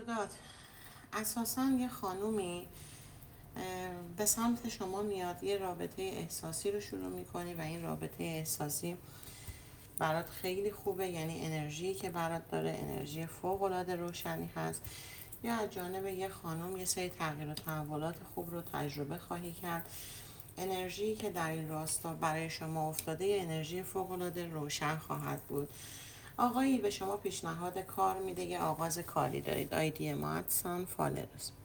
خرداد اساسا یه خانومی به سمت شما میاد، یه رابطه احساسی رو شروع میکنی و این رابطه احساسی برات خیلی خوبه، یعنی انرژی که برات داره انرژی فوق العاده روشنی هست. یا از جانب یه خانم یه سری تغییر و تحولات خوب رو تجربه خواهی کرد. انرژی که در این راستا برای شما افتاده یه انرژی فوق العاده روشن خواهد بود. آقایی به شما پیشنهاد کار میده، یه آغاز کاری دارید. آیدی ما @فالرز